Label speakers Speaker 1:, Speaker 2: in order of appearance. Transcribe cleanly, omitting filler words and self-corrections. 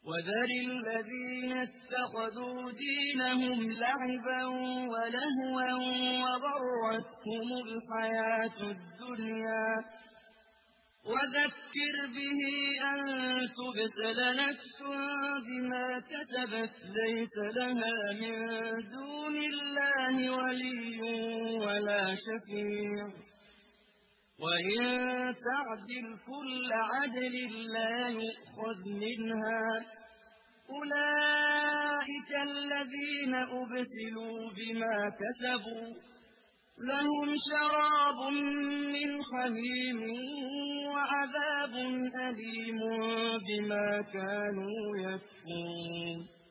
Speaker 1: وذر الذين اتخذوا دينهم لعبا ولهوا وغرتهم الحياة الدنيا وذكر به أن تبسل نفس بما كسبت ليس لها من دون الله ولي ولا شفيع وإن تعدل كل عدل لا يؤخذ منها أولئك الذين أبسلوا بما كسبوا لهم شراب من حميم وعذاب أليم بما كانوا يكفرون